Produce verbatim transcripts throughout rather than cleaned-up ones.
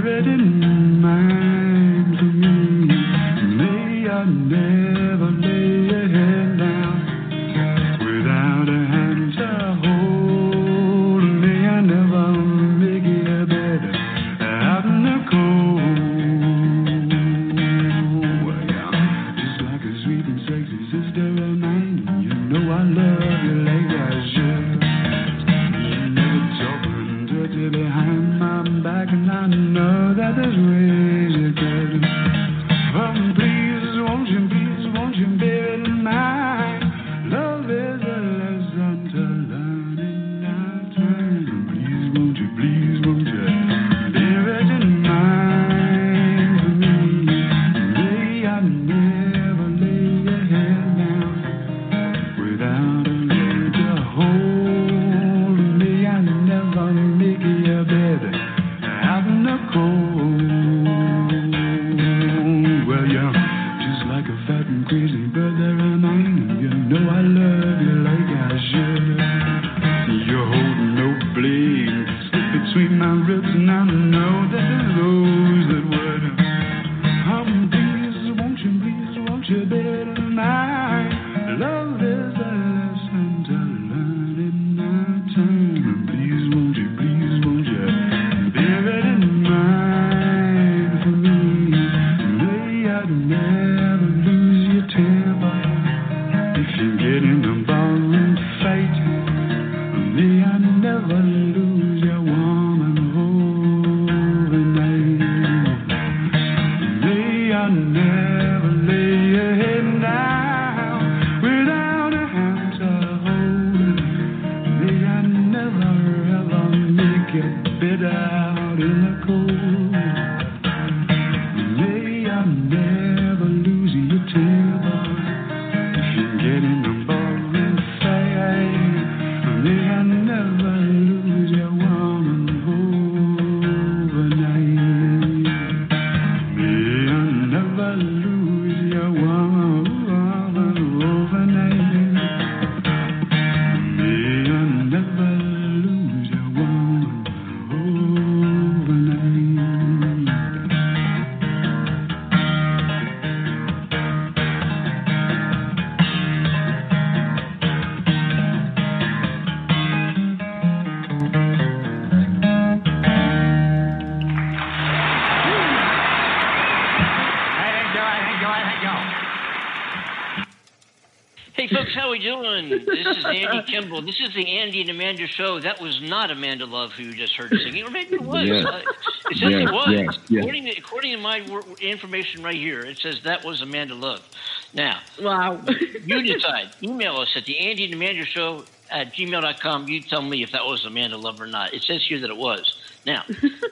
it in mind for me. May I never lay your head down without a hand to hold. May I never make you better out in the cold. Well, yeah, just like a sweet and sexy sister of mine, you know I love you like I should. You never talk and dirty behind my back, and I know that there's ways you could. Oh, please, won't you, please, won't you bear it in mind? Love is a lesson to learn in our time. Please, won't you, please, won't you bear it in mind for me? May I never lay your head down without a leg to hold. May I never make you better out in the cold. Well, you're just like a fat and crazy brother of mine. You know I love you like I should. You're holding no blade, slip between my ribs, and I know that there's those that would. Um, please, won't you, please, won't you bear it in mind? Love is a lesson to learn in our time. Please, won't you, please, won't you bear it in mind for me? May I never lose your temper if you get in a ballroom fight. May I never lose your woman overnight. May I never lay your head down without a hand to hold. May I never ever make you bed out in the cold. May I never lose your temper if you get in a ballroom fight. May I never lose your woman overnight. May I never lose your woman overnight. May I never lose your woman overnight. Hey folks, how we doing? This is Andy Kimball. This is the Andy and Amanda show. That was not Amanda Love who you just heard singing, or maybe it was. Yes. Uh, it says Yes, it was. yes, yes. According, to, according to my wor- information right here, it says that was Amanda Love. Now, Wow. you decide. Email us at the Andy and Amanda show at gmail dot com. You tell me if that was Amanda Love or not. It says here that it was. Now,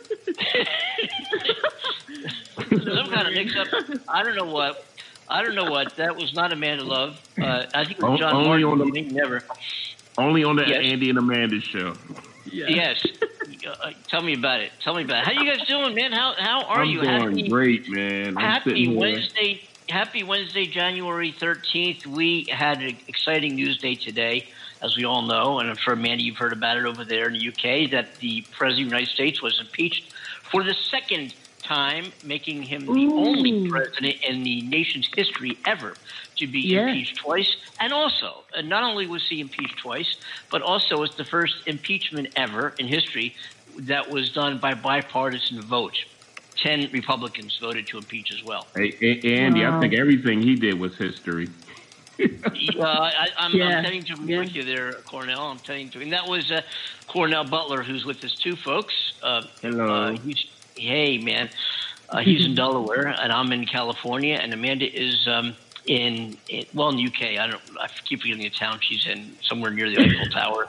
some kind of mix-up. I don't know what. I don't know what. That was not Amanda Love. Uh, I think it was John Only Martin. on the- Never. Only on the Yes. Andy and Amanda show. Yeah. Yes. Uh, tell me about it. Tell me about it. How you guys doing, man? How how are I'm you? doing Happy, great, man. I'm happy sitting here. Wednesday. Happy Wednesday, January thirteenth. We had an exciting news day today, as we all know, and I'm sure, Amanda, you've heard about it over there in the U K, that the President of the United States was impeached for the second time, making him the Ooh. only president in the nation's history ever to be Yeah. impeached twice. And also, uh, not only was he impeached twice, but also it's the first impeachment ever in history that was done by bipartisan vote. Ten Republicans voted to impeach as well. Hey, hey, Andy, Wow. I think everything he did was history. Uh, I, I'm, Yeah. I'm telling to agree Yeah. with you there, Cornell. I'm telling to, and that was uh, Cornell Butler, who's with us too, folks. Uh, Hello. Uh, he's, hey, man. Uh, he's in Delaware, and I'm in California, and Amanda is um, in, in well in the U K. I don't. I keep forgetting the town she's in, somewhere near the Eiffel Tower.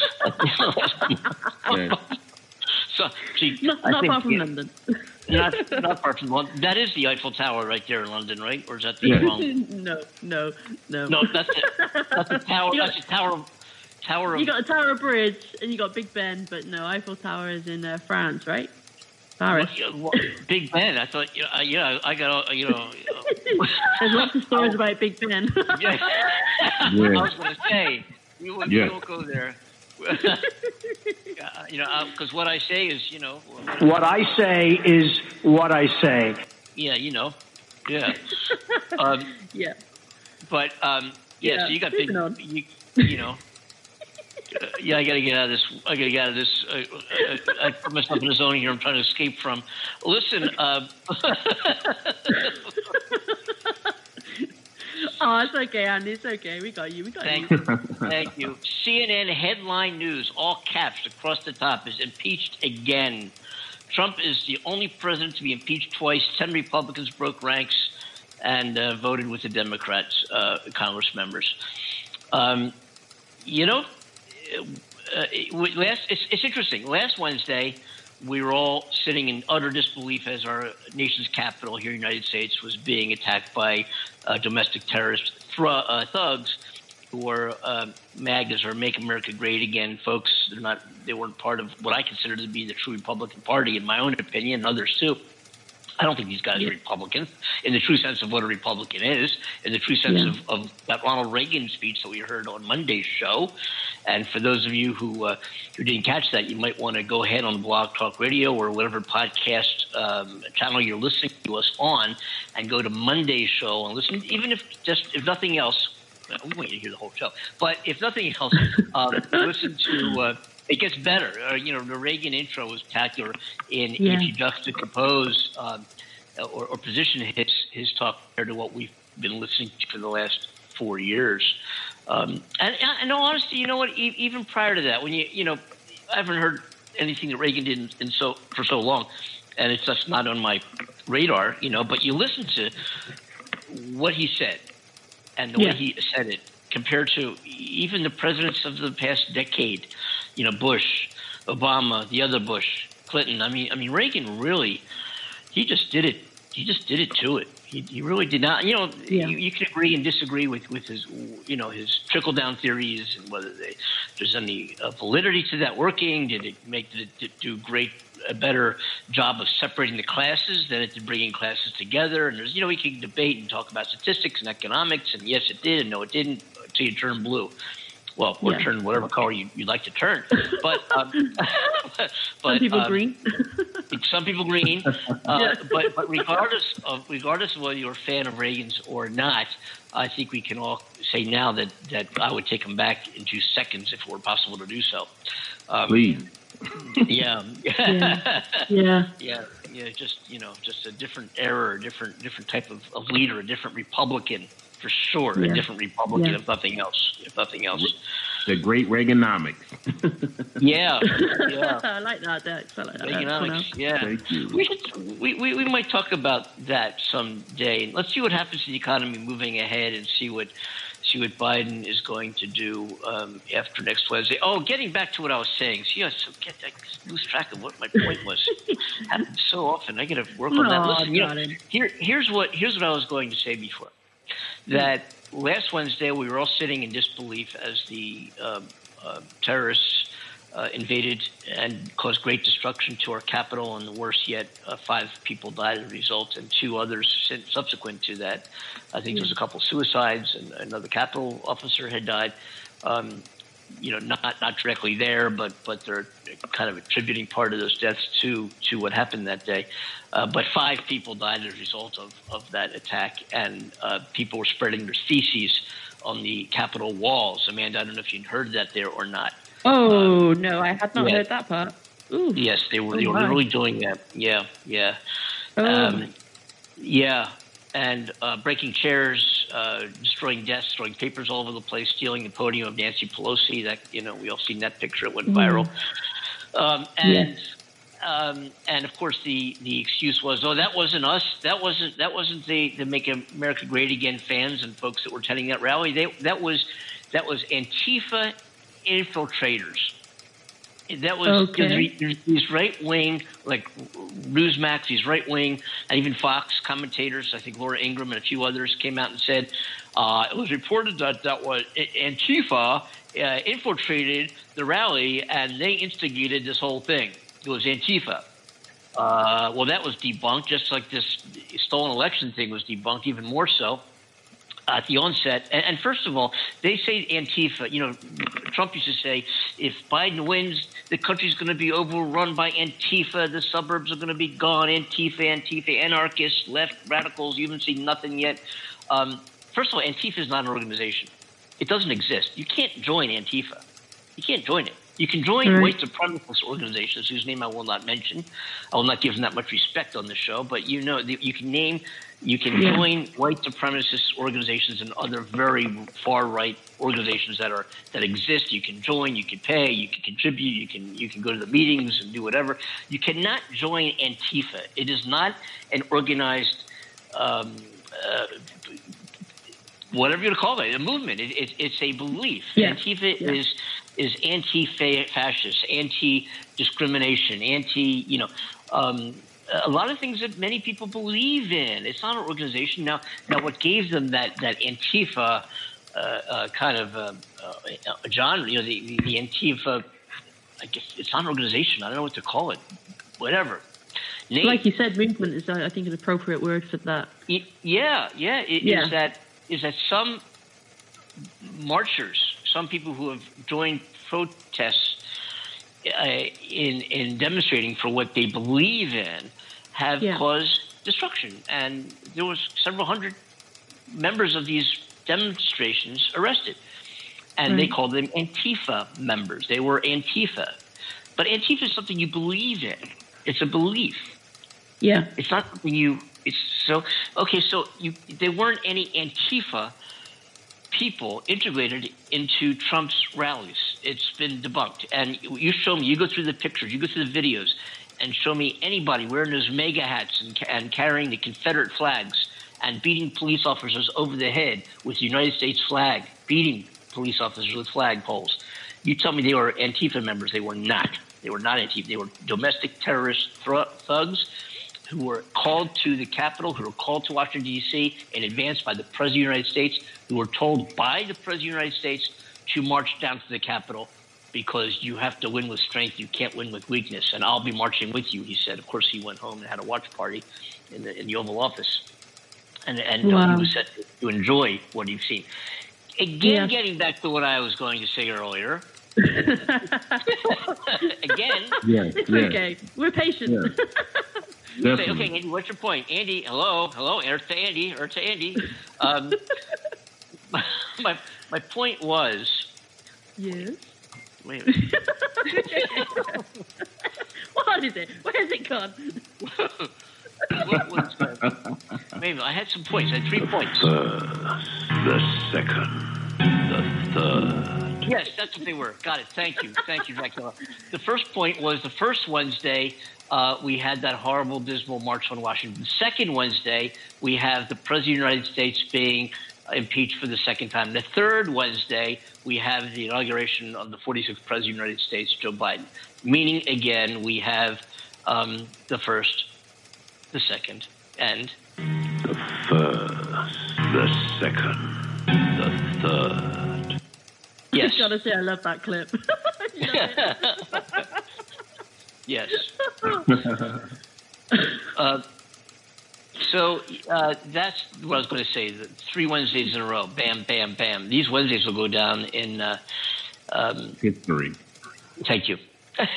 Yeah. So, she, Not, I not think, far from yeah, London. Not, not far from London. That is the Eiffel Tower right there in London, right? Or is that the Yeah. wrong? no, no, no. No, that's the, that's the tower. You got- That's the tower. Tower of You got Tower Bridge and you got Big Ben, but no, Eiffel Tower is in uh, France, right? Paris. What- what- Big Ben. I thought, you know, I- yeah, I got, uh, you know. uh, There's lots of stories about Big Ben. yeah. I was going to say, we won't, Yeah. we won't go there. you know, because what I say is, you know, What I say is what I say. yeah, you know, yeah, um, Yeah. but um, yeah, Yeah, so you got big, moving on. you, you know. Uh, yeah, I gotta get out of this. I gotta get out of this. Uh, uh, I put myself in a zone here I'm trying to escape from. Listen, uh, Oh, it's okay, Andy. It's okay. We got you. We got thank you. you. Thank you. C N N headline news, all caps across the top, is impeached again. Trump is the only president to be impeached twice. Ten Republicans broke ranks and uh, voted with the Democrats, uh, Congress members. Um, you know, uh, it, last it's, it's interesting. Last Wednesday, we were all sitting in utter disbelief as our nation's capital here in the United States was being attacked by uh, domestic terrorist thr- uh, thugs who were uh, MAGAs, or Make America Great Again folks. They're not. They weren't part of what I consider to be the true Republican Party, in my own opinion, and others too. I don't think these guys are Republicans in the true sense of what a Republican is, in the true sense Yeah. of, of that Ronald Reagan speech that we heard on Monday's show. And for those of you who uh, who didn't catch that, you might want to go ahead on Blog Talk Radio or whatever podcast um, channel you're listening to us on, and go to Monday's show and listen. Even if just if nothing else, well, we want you to hear the whole show. But if nothing else, um, listen to. Uh, It gets better. Uh, you know, the Reagan intro was spectacular in Yeah. if you juxtapose um, or, or position his his talk compared to what we've been listening to for the last four years. Um, and, and in all honesty, you know what? E- even prior to that, when you you know, I haven't heard anything that Reagan did in, in so for so long, and it's just not on my radar. You know, but you listen to what he said and the Yeah. way he said it compared to even the presidents of the past decade. You know, Bush, Obama, the other Bush, Clinton. I mean, I mean, Reagan really, he just did it. He just did it to it. He, he really did not. You know, Yeah. you, you can agree and disagree with, with his, you know, his trickle down theories and whether they, there's any uh, validity to that working. Did it make did it do great a better job of separating the classes than it did bringing classes together? And there's, you know, we can debate and talk about statistics and economics, and yes, it did, and no, it didn't, until you turn blue. Well, or Yeah. turn whatever color you, you'd like to turn. But, um, but Some people um, green. some people green. Uh, Yeah. But but regardless of regardless of whether you're a fan of Reagan's or not, I think we can all say now that, that I would take him back in two seconds if it were possible to do so. Um, Please. Yeah. Yeah. Yeah. Yeah, yeah, just you know, just a different era, a different different type of, of leader, a different Republican for sure, Yeah. a different Republican Yeah. if nothing else, if nothing else. The great Reaganomics. Yeah, yeah. I like that, Dex. I like that. Economics, yeah. Thank you. We, should, we, we we might talk about that someday. Let's see what happens to the economy moving ahead, and see what see what Biden is going to do um, after next Wednesday. Oh, getting back to what I was saying. See, I so get I lose track of what my point was. Happens so often. I got to work on that. Aw, Listen, you know, darling. here here's what here's what I was going to say before. That last Wednesday we were all sitting in disbelief as the um, uh, terrorists uh, invaded and caused great destruction to our capital, and worse yet, uh, five people died as a result, and two others since, subsequent to that. I think there was a couple suicides, and another Capitol officer had died. Um, you know, not not directly there, but but they're kind of attributing part of those deaths to to what happened that day. Uh, but five people died as a result of, of that attack, and uh, people were spreading their feces on the Capitol walls. Amanda, I don't know if you'd heard that there or not. Oh, no, I had not yeah. heard that part. Ooh. Yes, they were. Oh, They were wow. literally doing that. Yeah, yeah, Oh. um, yeah, and uh, breaking chairs, uh, destroying desks, throwing papers all over the place, stealing the podium of Nancy Pelosi. That you know, we all seen that picture. It went viral. Um, and um, and of course, the, the excuse was, oh, that wasn't us. That wasn't that wasn't the, the Make America Great Again fans and folks that were attending that rally. They, that was that was Antifa infiltrators. That was Okay. there's these right wing, like Newsmax, these right wing, and even Fox commentators. I think Laura Ingraham and a few others came out and said uh, it was reported that that was Antifa uh, infiltrated the rally and they instigated this whole thing. It was Antifa. Uh, well, that was debunked, just like this stolen election thing was debunked, even more so. at the onset. And, and first of all, they say Antifa. You know, Trump used to say, if Biden wins, the country's going to be overrun by Antifa. The suburbs are going to be gone. Antifa, Antifa, anarchists, left, radicals. You haven't seen nothing yet. Um, first of all, Antifa is not an organization. It doesn't exist. You can't join Antifa. You can't join it. You can join Right. white supremacist organizations whose name I will not mention. I will not give them that much respect on the show, but you know, you can name, you can Yeah. join white supremacist organizations and other very far-right organizations that are that exist. You can join, you can pay, you can contribute, you can you can go to the meetings and do whatever. You cannot join Antifa. It is not an organized, um, uh, whatever you want to call it, a movement. It, it, it's a belief. Yeah. Antifa Yeah. is is anti-fascist, anti-discrimination, anti, you know, um, a lot of things that many people believe in. It's not an organization. Now, now, what gave them that that Antifa uh, uh, kind of uh, uh, genre? You know, the, the, the Antifa. I guess it's not an organization. I don't know what to call it. Whatever. Name. Like you said, movement is, I think, an appropriate word for that. Y- Yeah, yeah. It, Yeah. Is that is that some marchers, some people who have joined protests uh, in in demonstrating for what they believe in, have Yeah. caused destruction, and there was several hundred members of these demonstrations arrested, and they Right. called them Antifa members. They were Antifa, but Antifa is something you believe in. It's a belief. Yeah. It's not something you. It's so okay. So you, there weren't any Antifa people integrated into Trump's rallies. It's been debunked. And you show me. You go through the pictures. You go through the videos, and show me anybody wearing those mega hats and, and carrying the Confederate flags and beating police officers over the head with the United States flag, beating police officers with flag poles. You tell me they were Antifa members. They were not. They were not Antifa. They were domestic terrorist thr- thugs who were called to the Capitol, who were called to Washington, D C in advance by the President of the United States, who were told by the President of the United States to march down to the Capitol because you have to win with strength. You can't win with weakness. And I'll be marching with you, he said. Of course, he went home and had a watch party in the, in the Oval Office. And, and uh, Wow. he was set to, to enjoy what he'd seen. Again, Yeah. getting back to what I was going to say earlier. Again, Yeah, It's yeah, okay. We're patient. Yeah. say, definitely. okay, Andy, what's your point? Andy, hello, hello, Earth to Andy, Earth to Andy. Um, my, my my point was, Yes. wait a minute. What is it? Where's it gone? what was that? Wait a minute, I had some points. I had three points. The second, the third. Yes, that's what they were. Got it. Thank you. Thank you, Dracula. The first point was the first Wednesday, uh, we had that horrible, dismal march on Washington. The second Wednesday, we have the President of the United States being impeached for the second time. The third Wednesday, we have the inauguration of the forty-sixth President of the United States, Joe Biden. Meaning, again, we have um, the first, the second, and The first, the second, the third. yes. I gotta say, I love that clip. Yes. uh, so uh, that's what I was going to say. The three Wednesdays in a row, bam, bam, bam. These Wednesdays will go down in. Uh, um, History. thank you.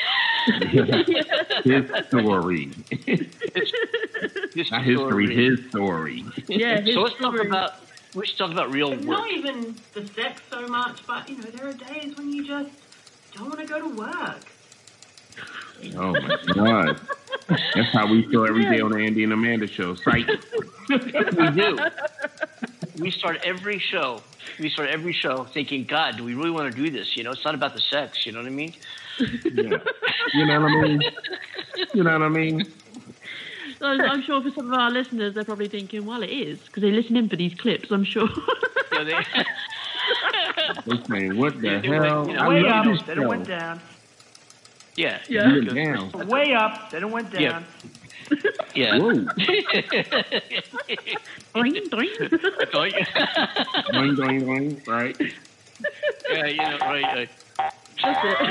His story. This Not history, story- his story. Yeah. His So let's talk story. about. Let's talk about real It's work. not even the sex so much, but you know, there are days when you just don't want to go to work. Oh my God. That's how we feel every day on the Andy and Amanda show. Psych. We do. We start every show. We start every show thinking, God, do we really want to do this? You know, it's not about the sex. You know what I mean? Yeah. You know what I mean? You know what I mean? So I'm sure for some of our listeners, they're probably thinking, well, it is, because they listen in for these clips, I'm sure. You know, they, They're saying, what the They're like, hell? you know, I Way love up, this then show. it went down. yeah. Yeah. You went down. Way up, then it went down. Yeah. Yeah. Whoa. Doing, doing. Doing, doing, doing. Right. Yeah, you know, right, right. That's it.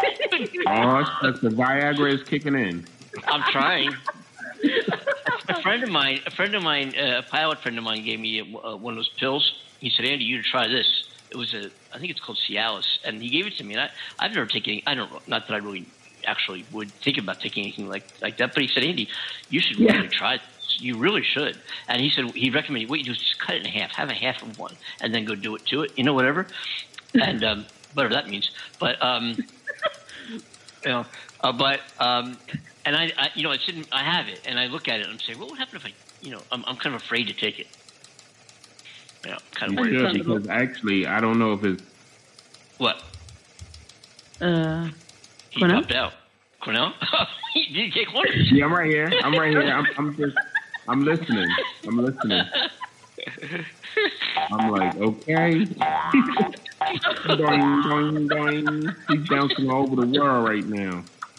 Oh, that's the Viagra is kicking in. I'm trying. My friend friend of mine, a friend of mine, uh, a pilot friend of mine, gave me uh, one of those pills. He said, "Andy, you should try this." It was a, I think it's called Cialis, and he gave it to me. And I, I've never taken, any, I don't, not that I really actually would think about taking anything like like that. But he said, "Andy, you should Yeah. really try this. You really should." And he said he recommended, "What you do is just cut it in half, have a half of one, and then go do it to it. You know, whatever, and um, whatever that means." But um, you know, uh, but um, and I, I, you know, I sit, I have it, and I look at it, and I'm saying, "What would happen if I, you know, I'm, I'm kind of afraid to take it." You know, kind of You worried. should, Understandable. because actually, I don't know if it's. What? Uh, He Cornell? dropped out. Cornell? Did you take one? Yeah, I'm right here. I'm right here. I'm, I'm just. I'm listening. I'm listening. I'm like, okay. Doing, doing, doing. He's bouncing all over the world right now.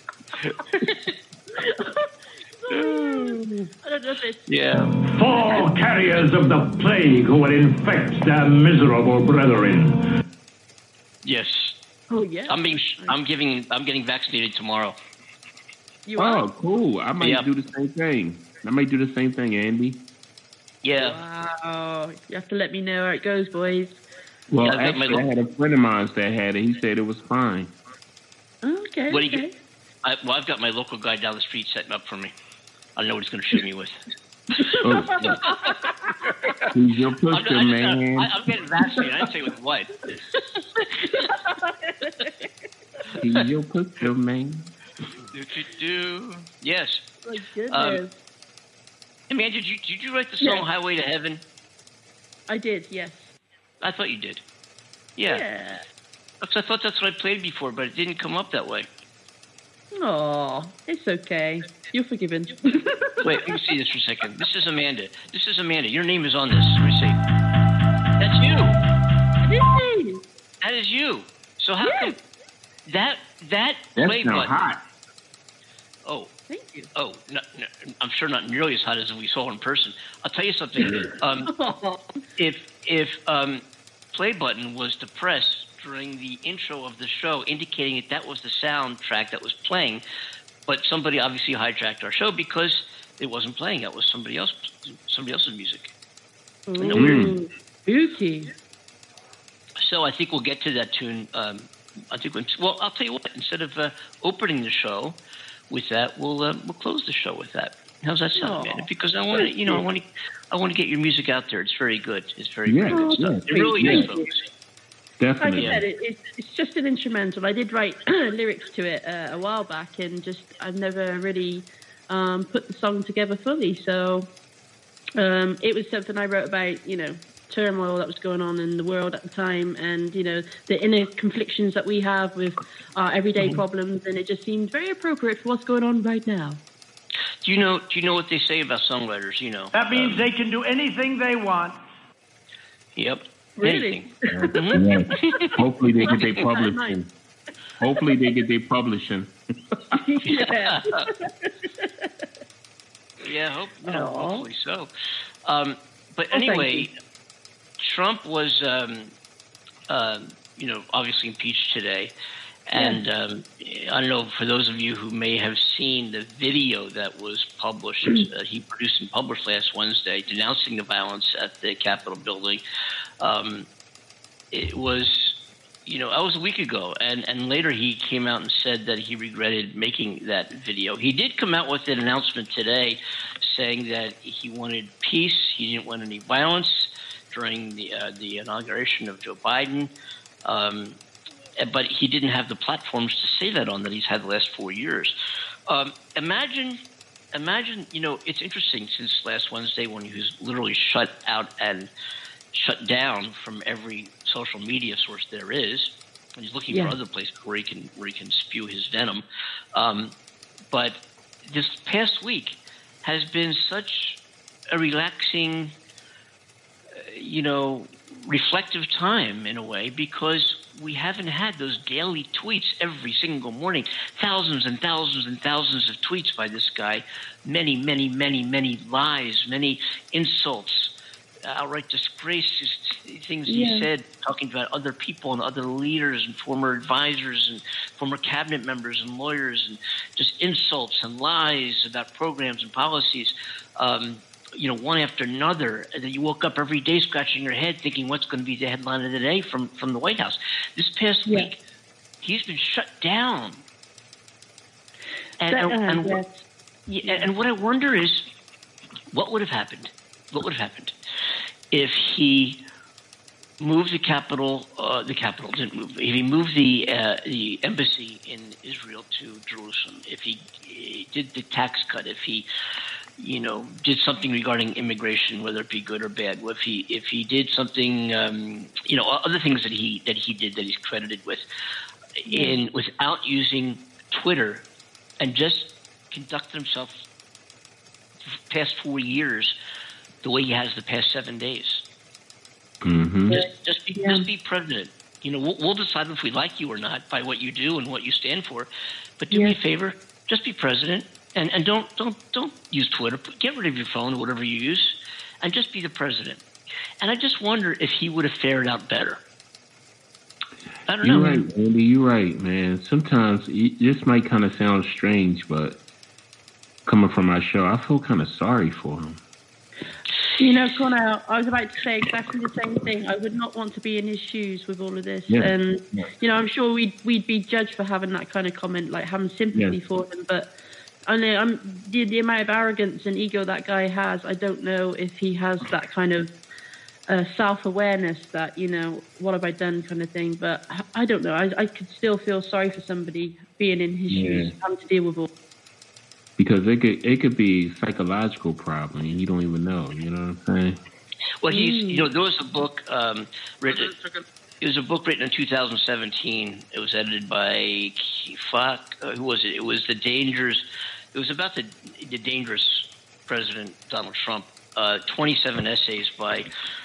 I don't know if it's Yeah. Fall carriers of the plague who will infect their miserable brethren. Yes. Oh yeah. I'm being. I'm giving. I'm getting vaccinated tomorrow. You are. Oh, cool. I might Yeah. do the same thing. I might do the same thing, Andy. Yeah. Wow. You have to let me know how it goes, boys. Well, Yeah, I've got my actually, I had a friend of mine that had it. He said it was fine. Oh, okay. What do you okay. get? I, well, I've got my local guy down the street setting up for me. I know what he's going to shoot me with. Oh, he's your I'm, pusher, I, man. I, I'm getting vaccinated. I didn't say with what. He's your pusher, man. Do, do, do. Yes. My goodness. Hey, man, did you did you write the song Yeah. "Highway to Heaven"? I did. Yes. I thought you did. Yeah. Yeah. Because I thought that's what I played before, but it didn't come up that way. Oh, it's okay. You're forgiven. Wait, let me see this for a second. This is Amanda. This is Amanda. Your name is on this. Let me see. That's you. Yay! That is you. So how Yeah. come that that That play sounds button? hot. Oh, Thank you. oh, no, no, I'm sure not nearly as hot as we saw in person. I'll tell you something. Um, Oh, if if um, play button was to press during the intro of the show, indicating that that was the soundtrack that was playing, but somebody obviously hijacked our show because it wasn't playing. That was somebody else, somebody else's music. ooh, spooky. So I think we'll get to that tune. Um, I think. When, well, I'll tell you what. Instead of uh, opening the show with that, we'll uh, we'll close the show with that. How's that sound, Aw. man? Because I want to, you know, I want to, I want to get your music out there. It's very good. It's very, Yeah, very good stuff. yeah, It really yeah. is, folks. Like Definitely. I said, it, it's, it's just an instrumental. I did write lyrics to it uh, a while back, and just I've never really um, put the song together fully. So um, it was something I wrote about, you know, turmoil that was going on in the world at the time, and you know the inner conflictions that we have with our everyday problems, and it just seemed very appropriate for what's going on right now. Do you know? Do you know what they say about songwriters? You know. That means Um, they can do anything they want. Yep. Really? Anything. Yeah. Hopefully they get their Keep that in publishing. mind. Hopefully they get their publishing. Yeah. Yeah. Hope, no, Aw. hopefully so. Um, but Well, thank anyway, you. Trump was, um, um, you know, obviously impeached today. And um, I don't know, for those of you who may have seen the video that was published, uh, he produced and published last Wednesday, denouncing the violence at the Capitol building. Um, it was, you know, that was a week ago. And, and later he came out and said that he regretted making that video. He did come out with an announcement today saying that he wanted peace. He didn't want any violence during the, uh, the inauguration of Joe Biden. Um, but he didn't have the platforms to say that on that he's had the last four years. Um, imagine, imagine, you know, it's interesting since last Wednesday when he was literally shut out and shut down from every social media source there is. And he's looking Yeah. for other places where he can where he can spew his venom. Um, but this past week has been such a relaxing, uh, you know, reflective time in a way, because we haven't had those daily tweets every single morning, thousands and thousands and thousands of tweets by this guy, many, many, many, many lies, many insults, outright disgraces, things Yeah. he said, talking about other people and other leaders and former advisors and former cabinet members and lawyers, and just insults and lies about programs and policies, um, you know, one after another. And then you woke up every day scratching your head thinking what's going to be the headline of the day from, from the White House. This past Yeah. week, he's been shut down. And, That- and, uh, and, yes. what, yeah, and what I wonder is, what would have happened? What would have happened if he moved the capital? Uh, the capital didn't move. If he moved the uh, the embassy in Israel to Jerusalem, if he, he did the tax cut, if he, you know, did something regarding immigration, whether it be good or bad, if he if he did something, um, you know, other things that he that he did that he's credited with, in without using Twitter, and just conducted himself past four years the way he has the past seven days. Mm-hmm. Just, just be, Yeah. just be president. You know, we'll, we'll decide if we like you or not by what you do and what you stand for. But do Yeah. me a favor, just be president, and, and don't don't don't use Twitter. Get rid of your phone or whatever you use, and just be the president. And I just wonder if he would have fared out better. I don't You're know. right, Andy. You're right, man. Sometimes y- this might kind of sound strange, but coming from my show, I feel kind of sorry for him. You know, Connor, I was about to say exactly the same thing. I would not want to be in his shoes with all of this. Yeah. And, Yeah. you know, I'm sure we'd, we'd be judged for having that kind of comment, like having sympathy Yeah. for him. But I know I'm, the, the amount of arrogance and ego that guy has, I don't know if he has that kind of uh, self-awareness that, you know, what have I done kind of thing. But I, I don't know. I, I could still feel sorry for somebody being in his Yeah. shoes, having to deal with all. Because it could it could be psychological problem and you don't even know. You know what I'm saying? Well, he's Mm. you know there was a book um, written. It was a book written in two thousand seventeen. It was edited by fuck uh, who was it? It was the dangers. It was about the the dangerous President Donald Trump. Uh, twenty-seven essays by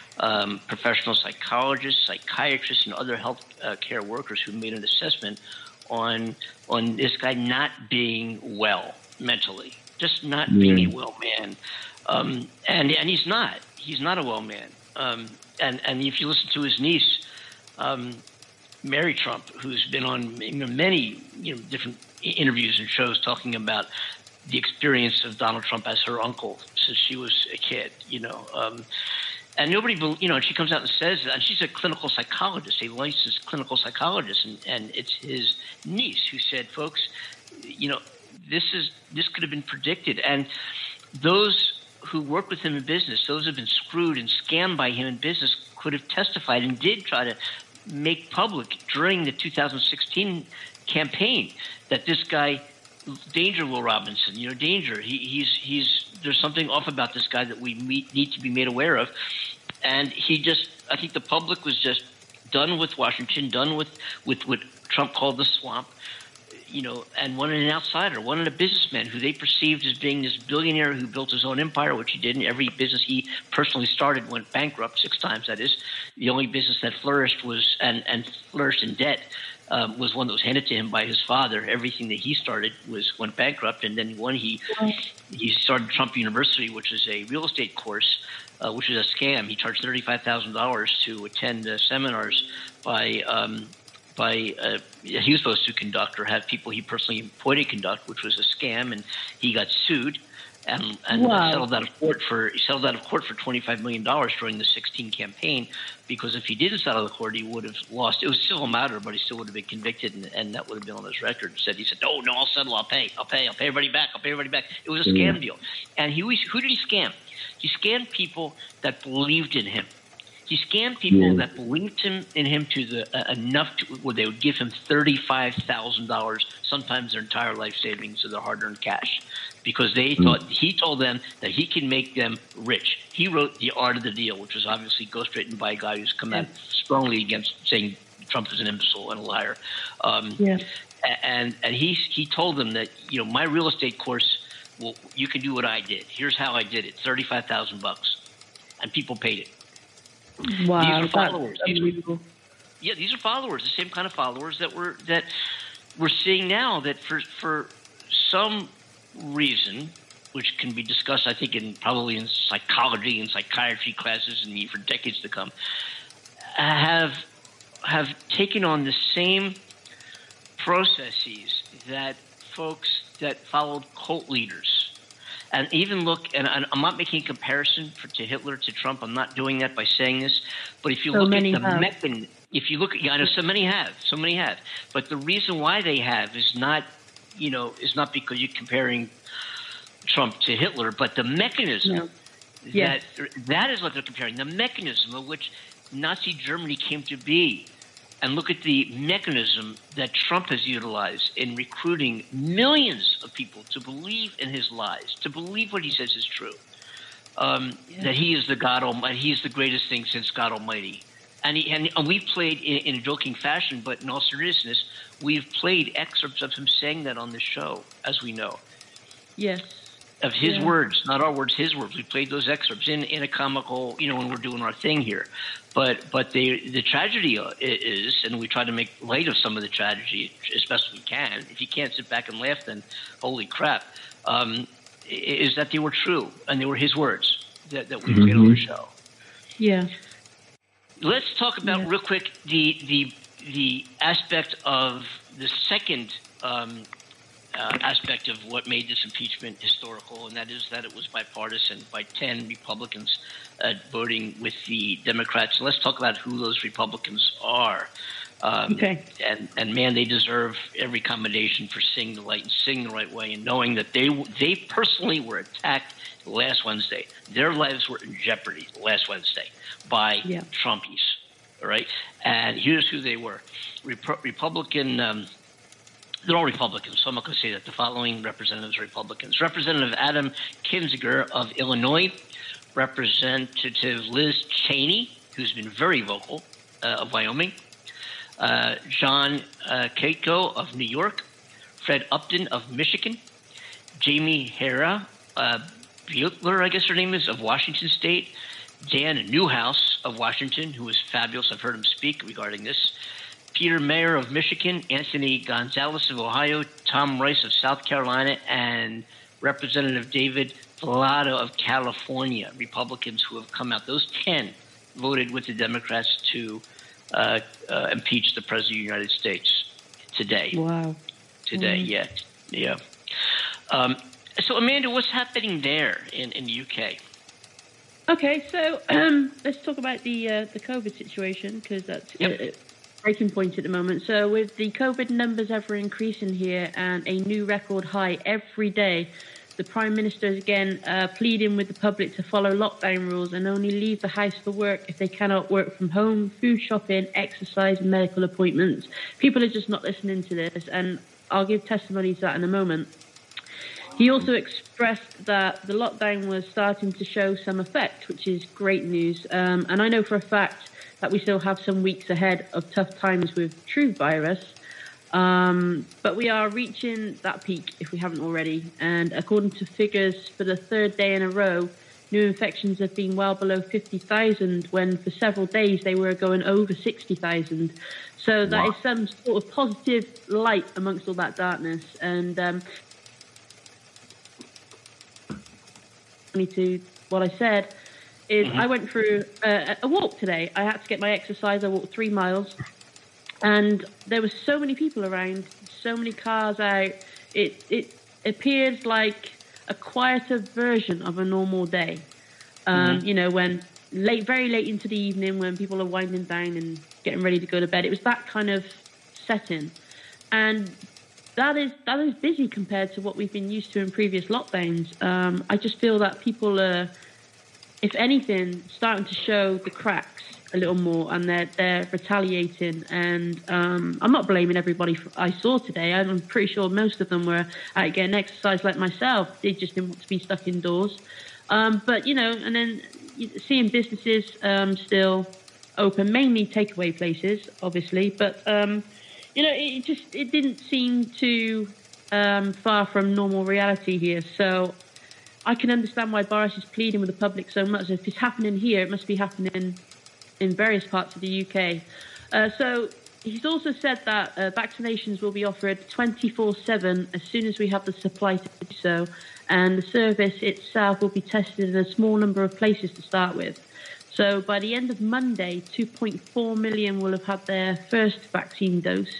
um, professional psychologists, psychiatrists, and other health uh, care workers who made an assessment on on this guy not being well mentally, just not being Yeah. a well man. Um, and and he's not. He's not a well man. Um, and and if you listen to his niece, um, Mary Trump, who's been on you know, many you know different i- interviews and shows talking about the experience of Donald Trump as her uncle since she was a kid, you know. Um, and nobody, bel- you know, and she comes out and says, and she's a clinical psychologist, a licensed clinical psychologist, and, and it's his niece who said, folks, you know, this is this could have been predicted. And those who work with him in business, those who have been screwed and scammed by him in business, could have testified and did try to make public during the two thousand sixteen campaign that this guy, Danger Will Robinson, you know, danger. He, he's he's there's something off about this guy that we meet, need to be made aware of. And he just, I think the public was just done with Washington, done with, with what Trump called the swamp. You know, and wanted an outsider, wanted a businessman who they perceived as being this billionaire who built his own empire, which he did. And every business he personally started went bankrupt six times. That is, the only business that flourished was and, and flourished in debt um, was one that was handed to him by his father. Everything that he started was went bankrupt. And then when he he started Trump University, which is a real estate course, uh, which is a scam. He charged thirty-five thousand dollars to attend uh, seminars by. Um, by uh, he was supposed to conduct or have people he personally appointed conduct, which was a scam, and he got sued and, and Wow. settled out of court for he settled out of court for twenty-five million dollars during the sixteen campaign, because if he didn't settle the court, he would have lost. It was still a matter, but he still would have been convicted, and, and that would have been on his record. Said he said, no, no, I'll settle, I'll pay, I'll pay, I'll pay everybody back, I'll pay everybody back. It was a Yeah. scam deal, and he always, who did he scam? He scammed people that believed in him. He scammed people Yeah. that believed him in him to the uh, enough to, where they would give him thirty-five thousand dollars, sometimes their entire life savings of their hard-earned cash, because they Mm. thought he told them that he can make them rich. He wrote The Art of the Deal, which was obviously ghostwritten by a guy who's come out strongly against saying Trump is an imbecile and a liar. Um, Yeah. a- And and he he told them that, you know, my real estate course, well, you can do what I did. Here's how I did it: thirty-five thousand bucks, and people paid it. Wow, These are that's followers. These are- unbelievable. Yeah, these are followers, the same kind of followers that we're that we're seeing now. That for for some reason, which can be discussed, I think, in probably in psychology and psychiatry classes, and for decades to come, have have taken on the same processes that folks that followed cult leaders, and even look, and I'm not making a comparison for, to Hitler, to Trump. I'm not doing that by saying this. But if you so look at the have. mechanism, if you look at, yeah, I know so many have, so many have. But the reason why they have is not, you know, is not because you're comparing Trump to Hitler, but the mechanism. No. Yes. That that is what they're comparing. The mechanism of which Nazi Germany came to be. And look at the mechanism that Trump has utilized in recruiting millions of people to believe in his lies, to believe what he says is true, um, yeah. that he is the God Almighty, he is the greatest thing since God Almighty. And, he, and, and we've played in, in a joking fashion, but in all seriousness, we've played excerpts of him saying that on the show, as we know. Yes. Of his yeah. words, not our words, his words. We played those excerpts in, in a comical, you know, when we're doing our thing here. But but the the tragedy is, and we try to make light of some of the tragedy as best we can. If you can't sit back and laugh, then holy crap, um, is that they were true and they were his words that, that we mm-hmm. played on the show. Yeah. Let's talk about yeah. real quick the the the aspect of the second. Um, Uh, aspect of what made this impeachment historical, and that is that it was bipartisan by ten Republicans uh, voting with the Democrats. And let's talk about who those Republicans are. Um, okay. And, and man, they deserve every commendation for seeing the light and seeing the right way and knowing that they they personally were attacked last Wednesday. Their lives were in jeopardy last Wednesday by yeah. Trumpies. All right? And here's who they were. Rep- Republican... Um, They're all Republicans, so I'm not going to say that. The following representatives are Republicans. Representative Adam Kinzinger of Illinois. Representative Liz Cheney, who's been very vocal, uh, of Wyoming. Uh, John uh, Katko of New York. Fred Upton of Michigan. Jamie Hera uh, Butler, I guess her name is, of Washington State. Dan Newhouse of Washington, who is fabulous. I've heard him speak regarding this. Peter Mayer of Michigan, Anthony Gonzalez of Ohio, Tom Rice of South Carolina, and Representative David Villado of California, Republicans who have come out. Those ten voted with the Democrats to uh, uh, impeach the President of the United States today. Wow. Today, mm. yeah. yeah. Um, so, Amanda, what's happening there in, in the U K? Okay, so um, let's talk about the uh, the COVID situation, because that's... Yep. Uh, breaking point at the moment. So with the COVID numbers ever increasing here and a new record high every day, the Prime Minister is again uh, pleading with the public to follow lockdown rules and only leave the house for work if they cannot work from home, food shopping, exercise, and medical appointments. People are just not listening to this, and I'll give testimony to that in a moment. He also expressed that the lockdown was starting to show some effect, which is great news. Um, and I know for a fact that we still have some weeks ahead of tough times with true virus. Um, but we are reaching that peak, if we haven't already. And according to figures for the third day in a row, new infections have been well below fifty thousand, when for several days they were going over sixty thousand. So that wow. is some sort of positive light amongst all that darkness. And um, me to what I said, is mm-hmm. I went through uh, a walk today. I had to get my exercise. I walked three miles. And there were so many people around, so many cars out. It it appeared like a quieter version of a normal day. Um, mm-hmm. You know, when late, very late into the evening, when people are winding down and getting ready to go to bed. It was that kind of setting. And that is that is busy compared to what we've been used to in previous lockdowns. Um, I just feel that people are, if anything, starting to show the cracks a little more, and they're they're retaliating. And um, I'm not blaming everybody for, I saw today. I'm pretty sure most of them were out getting exercise like myself. They just didn't want to be stuck indoors. Um, but you know, and then seeing businesses um, still open, mainly takeaway places, obviously. But um, you know, it just it didn't seem too um, far from normal reality here. So I can understand why Boris is pleading with the public so much. If it's happening here, it must be happening in various parts of the U K. Uh, so he's also said that uh, vaccinations will be offered twenty-four seven as soon as we have the supply to do so, and the service itself will be tested in a small number of places to start with. So by the end of Monday, two point four million will have had their first vaccine dose,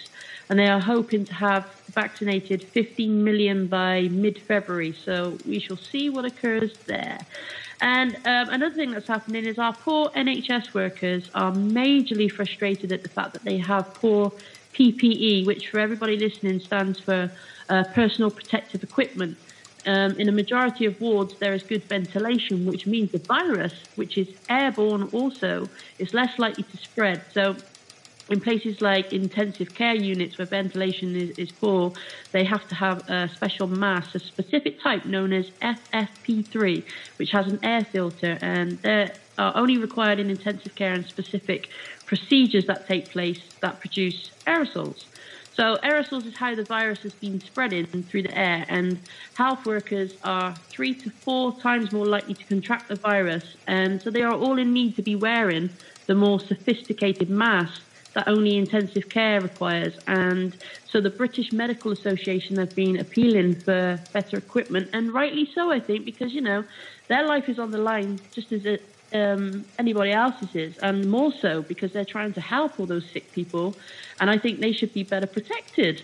and they are hoping to have vaccinated fifteen million by mid-February. So we shall see what occurs there. And um, another thing that's happening is our poor N H S workers are majorly frustrated at the fact that they have poor P P E, which for everybody listening stands for uh, personal protective equipment. Um, in a majority of wards, there is good ventilation, which means the virus, which is airborne also, is less likely to spread. So in places like intensive care units where ventilation is, is poor, they have to have a special mask, a specific type known as F F P three, which has an air filter, and they're are only required in intensive care and specific procedures that take place that produce aerosols. So aerosols is how the virus has been spreading through the air, and health workers are three to four times more likely to contract the virus, and so they are all in need to be wearing the more sophisticated masks that only intensive care requires. And so the British Medical Association have been appealing for better equipment, and rightly so, I think, because, you know, their life is on the line just as it, um, anybody else's is, and more so because they're trying to help all those sick people, and I think they should be better protected.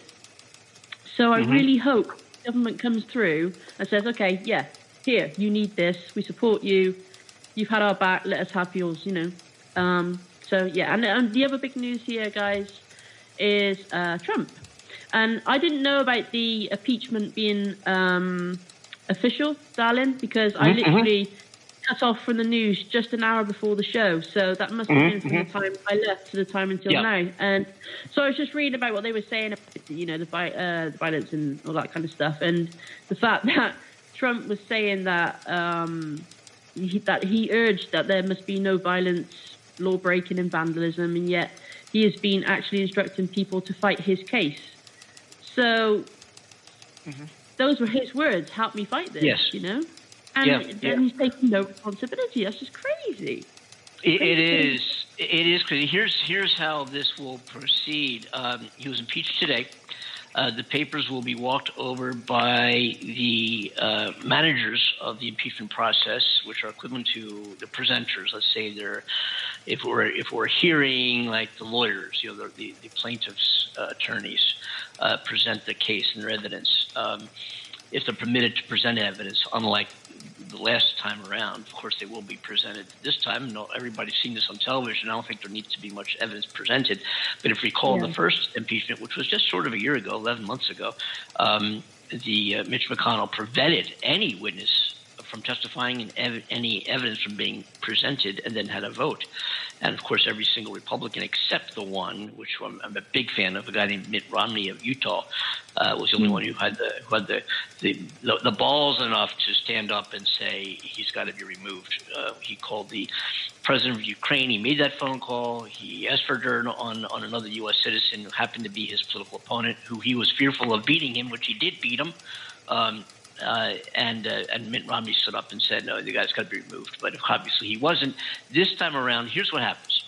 So I mm-hmm. really hope the government comes through and says, okay, yeah, here, you need this, we support you, you've had our back, let us have yours, you know. Um, So, yeah, and, and the other big news here, guys, is uh, Trump. And I didn't know about the impeachment being um, official, darling, because I mm-hmm. literally cut off from the news just an hour before the show. So that must have been mm-hmm. from the time I left to the time until yeah. now. And so I was just reading about what they were saying about, you know, the, uh, the violence and all that kind of stuff. And the fact that Trump was saying that, um, he, that he urged that there must be no violence, law breaking and vandalism, and yet he has been actually instructing people to fight his case. So mm-hmm. those were his words, help me fight this, yes. you know? And yeah, then yeah. he's taking no responsibility. That's just crazy. It, it is. It is crazy. Here's, here's how this will proceed. Um, he was impeached today. Uh, the papers will be walked over by the uh, managers of the impeachment process, which are equivalent to the presenters. Let's say they're, if we're if we're hearing like the lawyers, you know, the the, the plaintiffs' uh, attorneys uh, present the case and their evidence. Um, if they're permitted to present evidence, unlike the last time around, of course, they will be presented this time. No, everybody's seen this on television. I don't think there needs to be much evidence presented. But if we recall yeah. the first impeachment, which was just sort of a year ago, eleven months ago, um, the uh, Mitch McConnell prevented any witness from testifying and ev- any evidence from being presented, and then had a vote. And, of course, every single Republican except the one, which I'm, I'm a big fan of, a guy named Mitt Romney of Utah, uh, was the only one who had the who had the, the, the, the balls enough to stand up and say he's got to be removed. Uh, he called the president of Ukraine. He made that phone call. He asked for dirt on, on another U S citizen who happened to be his political opponent, who he was fearful of beating him, which he did beat him. Um, Uh, and uh, and Mitt Romney stood up and said, no, the guy's got to be removed. But obviously he wasn't. This time around, here's what happens.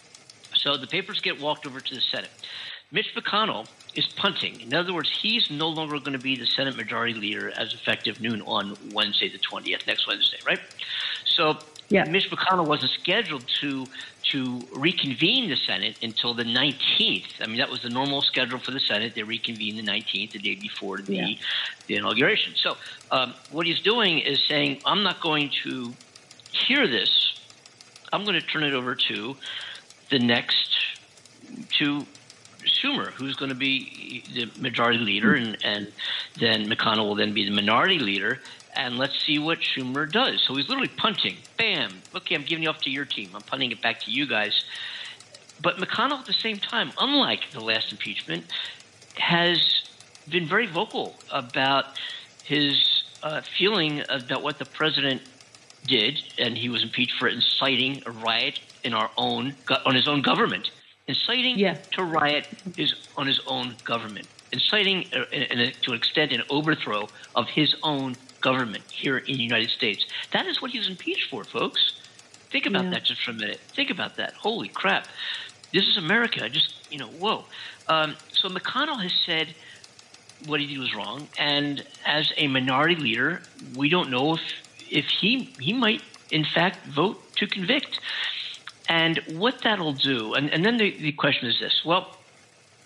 So the papers get walked over to the Senate. Mitch McConnell is punting. In other words, he's no longer going to be the Senate Majority Leader as effective noon on Wednesday the twentieth, next Wednesday, right? So yeah. Mitch McConnell wasn't scheduled to to reconvene the Senate until the nineteenth. I mean, that was the normal schedule for the Senate. They reconvened the nineteenth, the day before the, yeah. the inauguration. So um, what he's doing is saying, I'm not going to hear this. I'm going to turn it over to the next, to Schumer, who's going to be the majority leader, and, and then McConnell will then be the minority leader. And let's see what Schumer does. So he's literally punting. Bam. Okay, I'm giving you off to your team. I'm punting it back to you guys. But McConnell, at the same time, unlike the last impeachment, has been very vocal about his uh, feeling about what the president did, and he was impeached for inciting a riot in our own on his own government. Inciting yeah. to riot is on his own government. Inciting, uh, in a, to an extent, an overthrow of his own government here in the United States. That is what he was impeached for, folks. Think about yeah. that just for a minute. Think about that. Holy crap. This is America. Just, you know, whoa. Um, so McConnell has said what he did was wrong, and as a minority leader, we don't know if if he he might, in fact, vote to convict. And what that'll do, and, and then the, the question is this. Well,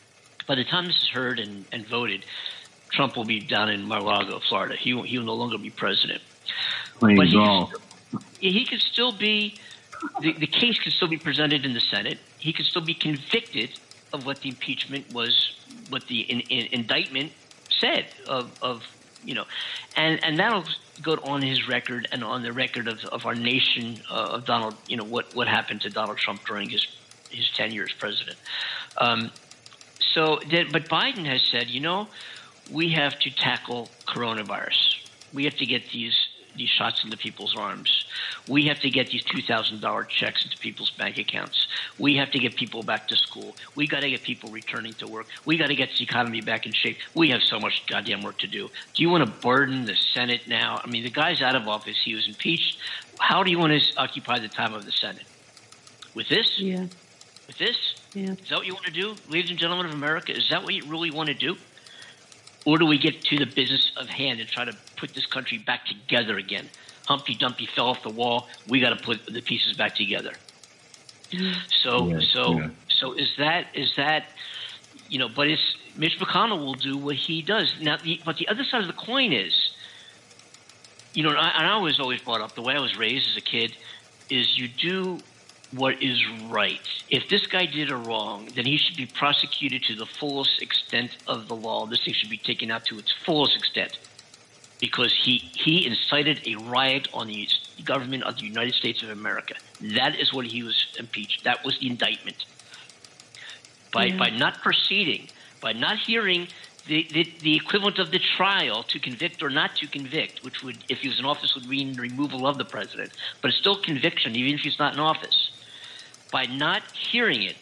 by the time this is heard and, and voted, Trump will be down in Mar-a-Lago, Florida. He will, he will no longer be president. Playing but he golf. Could still, he could still be, the, the case could still be presented in the Senate. He could still be convicted of what the impeachment was, what the in, in, indictment said of, of, you know, and, and that'll go on his record and on the record of, of our nation, uh, of Donald, you know, what, what happened to Donald Trump during his, his tenure as president. Um, so, that, but Biden has said, you know, we have to tackle coronavirus. We have to get these these shots into people's arms. We have to get these two thousand dollars checks into people's bank accounts. We have to get people back to school. We got to get people returning to work. We got to get the economy back in shape. We have so much goddamn work to do. Do you want to burden the Senate now? I mean, the guy's out of office. He was impeached. How do you want to occupy the time of the Senate? With this? Yeah. With this? Yeah. Is that what you want to do, ladies and gentlemen of America? Is that what you really want to do? Or do we get to the business of hand and try to put this country back together again? Humpty Dumpty fell off the wall. We got to put the pieces back together. So, Yeah, so, yeah. so is that is that you know? But it's Mitch McConnell will do what he does now. The, but the other side of the coin is, you know, and I, and I was always brought up the way I was raised as a kid is you do what is right. If this guy did a wrong, then he should be prosecuted to the fullest extent of the law. This thing should be taken out to its fullest extent because he, he incited a riot on the government of the United States of America. That is what he was impeached. That was the indictment. By, Yeah. by not proceeding, by not hearing the, the, the equivalent of the trial to convict or not to convict, which would, if he was in office, would mean removal of the president. But it's still conviction, even if he's not in office. By not hearing it,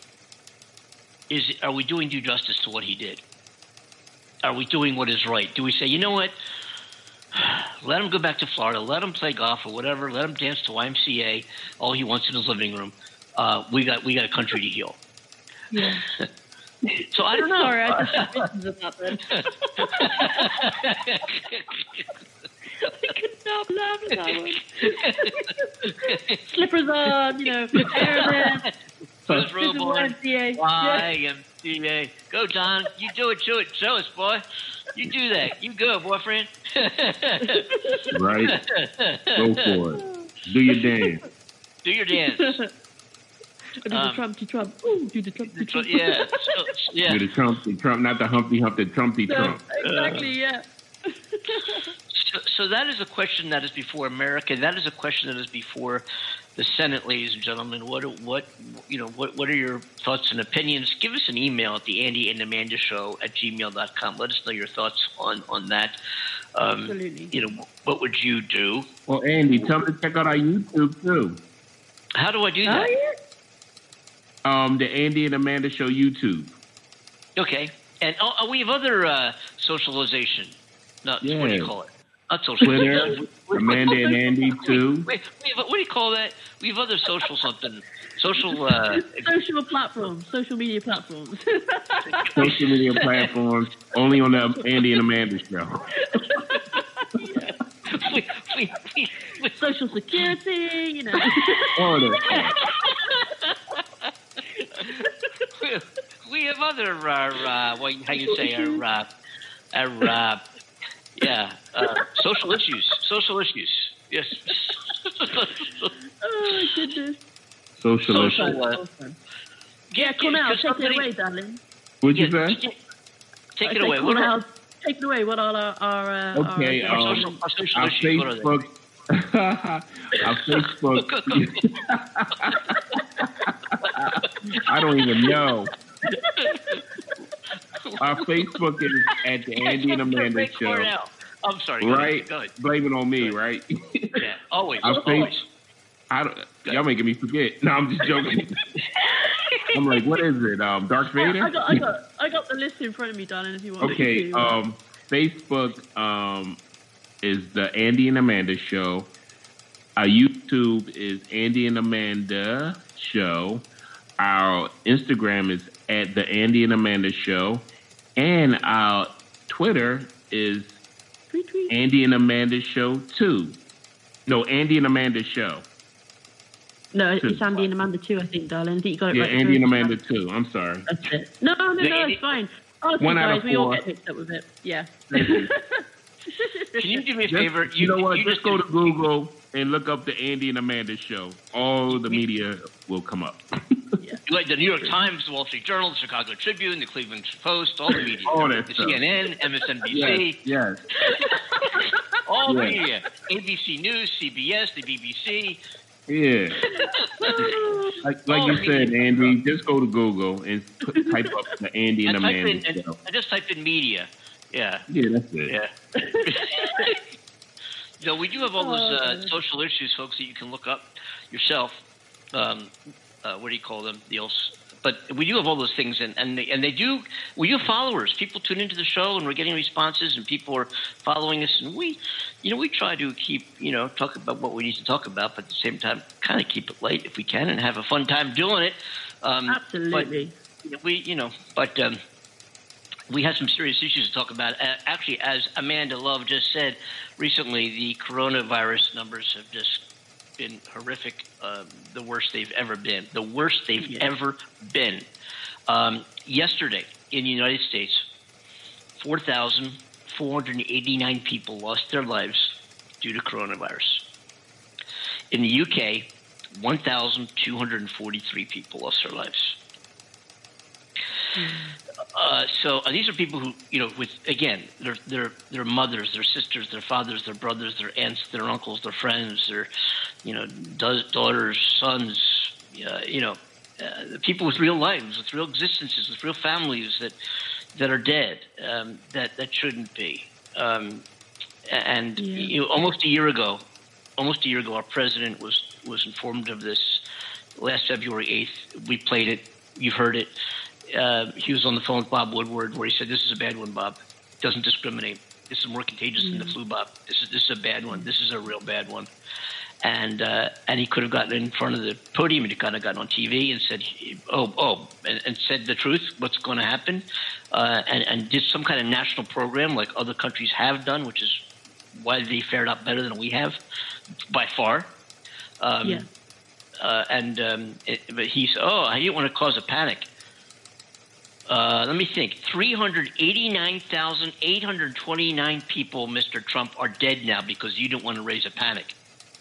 is are we doing due justice to what he did? Are we doing what is right? Do we say, you know what? Let him go back to Florida. Let him play golf or whatever. Let him dance to Y M C A. All he wants in his living room. Uh, we got we got a country to heal. Yeah. So I don't know. Sorry, I just had visions of that then. I could not laugh at that one. Slippers on, you know, hair there. First row, boy. Y M C A. Y M C A. Go, Don. You do it. Show it. Show us, boy. You do that. You go, boyfriend. Right? Go for it. Do your dance. Do your dance. Do the Um, Trumpy Trump. Ooh, do the Trumpy Trump. Yeah. So, yeah. Do the Trumpy Trump, not the Humpty Hump, the Trumpy So, Trump. exactly, yeah. So, so that is a question that is before America. That is a question that is before the Senate, ladies and gentlemen. What, what, you know, what, what are your thoughts and opinions? Give us an email at the Andy and Amanda Show at gmail dot com. Let us know your thoughts on on that. Um, Absolutely. You know, what would you do? Well, Andy, tell them to check out our YouTube too. How do I do that? Oh, yeah. Um, the Andy and Amanda Show YouTube. Okay. And oh, we have other uh, socialization. No, what do you Yeah. call it? Not social. Twitter, Amanda and Andy too. Wait, we have, what do you call that? We have other social something. Social. Uh, Social platforms, social media platforms. Social media platforms only on the Andy and Amanda Show. we, we, we, we, Social security, you know. All of that. we, we have other, uh, uh, what, how you say, our, uh, our uh, yeah, uh, social issues. Social issues. Yes. Oh, my goodness. Social. Social, issues. uh, Awesome. Yeah, Cornell, because take somebody- it away, darling. What'd you yeah, say? take- Take I it say, away. What Cornell, are take it away. What are our, our, uh, Okay, our, our um, social, our social Our issues? What are they? Facebook. Our Facebook. I don't even know. Our Facebook is at the Andy and Amanda Ray Show. Cornell. I'm sorry. Go Right? ahead. Go ahead. Blame it on me, right? Yeah, always. Our always. face, I don't, y'all making me forget. No, I'm just joking. I'm like, what is it? Um, Darth Vader? I got, I got, I got the list in front of me, darling. If you want. Okay, me to. um, Facebook um, is the Andy and Amanda Show. Our YouTube is Andy and Amanda Show. Our Instagram is at the Andy and Amanda Show. And our Twitter is Tweet, tweet. Andy and Amanda Show two. No, Andy and Amanda Show. No, Two. it's Andy and Amanda too, I think, darling. I think you got it Yeah, right. Andy and first. Amanda two. I'm sorry. That's it. No, no, no, The no, Andy- it's fine. Oh, One out guys, of we all four. get mixed up with it. Yeah. Thank you. Can you do me a Just- favor? you, know what? you Just go to Google and look up the Andy and Amanda show. All the media will come up. Like the New York Times, the Wall Street Journal, the Chicago Tribune, the Cleveland Post, all the media. All that the stuff. C N N, M S N B C, Yes, yes. all the Yeah. media. A B C News, C B S, the B B C. Yeah. Like, like All you the said, media. Andy, just go to Google and put, type up the Andy and I type Amanda in, and, show. I just type in media. Yeah, Yeah, that's it. yeah. So we do have all those Oh, uh, God. social issues, folks, that you can look up yourself. Um, uh, what do you call them? The else. But we do have all those things, and and they, and they do. We do have followers. People tune into the show, and we're getting responses, and people are following us. And we, you know, we try to keep, you know, talk about what we need to talk about, but at the same time, kind of keep it light if we can, and have a fun time doing it. Um, Absolutely. But we, you know, but. Um, We have some serious issues to talk about. Uh, actually, as Amanda Love just said recently, the coronavirus numbers have just been horrific, um, the worst they've ever been, the worst they've Yeah. ever been. Um, yesterday in the United States, four thousand four hundred eighty-nine people lost their lives due to coronavirus. In the U K, one thousand two hundred forty-three people lost their lives. Uh, so uh, these are people who, you know, with again, their their their mothers, their sisters, their fathers, their brothers, their aunts, their uncles, their friends, their, you know, does, daughters, sons, uh, you know, uh, people with real lives, with real existences, with real families that that are dead, um, that that shouldn't be. Um, and Yeah. you know, almost a year ago, almost a year ago, our president was was informed of this. Last February eighth, we played it. You've heard it. Uh, he was on the phone with Bob Woodward, where he said, "This is a bad one, Bob. Doesn't discriminate. This is more contagious than the flu, Bob. This is this is a bad one. This is a real bad one." And uh, and he could have gotten in front of the podium and he kind of gotten on T V and said, "Oh, oh," and, and said the truth, what's going to happen, uh, and and did some kind of national program like other countries have done, which is why they fared out better than we have, by far. Um, Yeah. Uh, and um, it, but he's oh, I didn't want to cause a panic. Uh, let me think. three hundred eighty-nine thousand eight hundred twenty-nine people, Mister Trump, are dead now because you didn't want to raise a panic.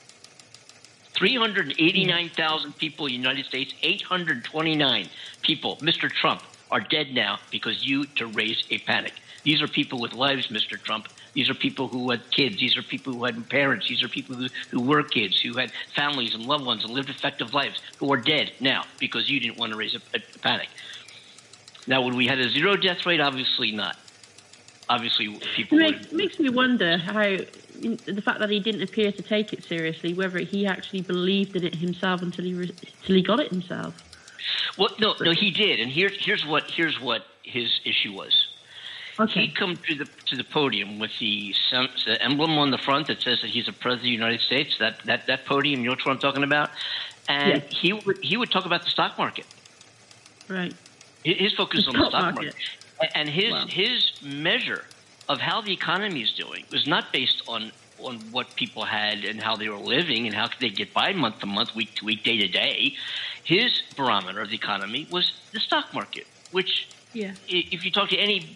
three hundred eighty-nine thousand people in the United States, eight hundred twenty-nine people, Mister Trump, are dead now because you to raise a panic. These are people with lives, Mister Trump. These are people who had kids. These are people who had parents. These are people who, who were kids, who had families and loved ones and lived effective lives, who are dead now because you didn't want to raise a, a, a panic. Now, would we had a zero death rate? Obviously not. Obviously, people It makes, would. makes me wonder how the fact that he didn't appear to take it seriously, whether he actually believed in it himself until he re- until he got it himself. Well, no, no, he did, and here's here's what here's what his issue was. Okay. He'd come to the to the podium with the, sem- the emblem on the front that says that he's a president of the United States. That that that podium, you know what I'm talking about? And Yeah. he would he would talk about the stock market. Right. His his focus is The on the stock stock market. market, and his Wow. his measure of how the economy is doing was not based on on what people had and how they were living and how could they get by month to month, week to week, day to day. His barometer of the economy was the stock market, which Yeah. i- if you talk to any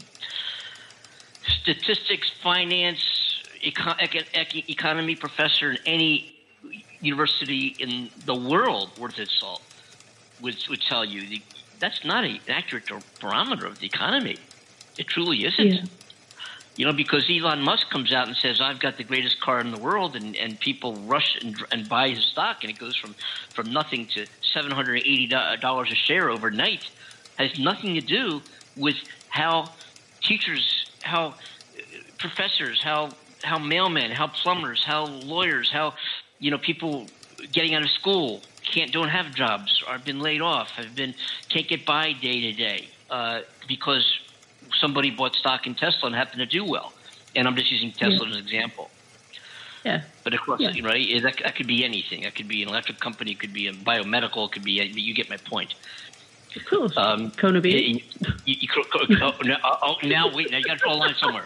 statistics, finance, eco- econ- ec- economy professor in any university in the world worth its salt would, would tell you the, that's not a, an accurate barometer of the economy. It truly isn't. Yeah. You know, because Elon Musk comes out and says, "I've got the greatest car in the world," and, and people rush and, and buy his stock, and it goes from, from nothing to seven hundred eighty dollars a share overnight. Has nothing to do with how teachers, how professors, how how mailmen, how plumbers, how lawyers, how you know people getting out of school can't don't have jobs, or have been laid off, have been can't get by day to day uh, because somebody bought stock in Tesla and happened to do well. And I'm just using Tesla Yeah. as an example. Yeah. But of course, Yeah. right? That, that could be anything. That could be an electric company. It could be a biomedical. It could be. You get my point. Of course. Um, Kona beer. you, you, you, oh, now, oh, now wait. Now you got to draw a line somewhere.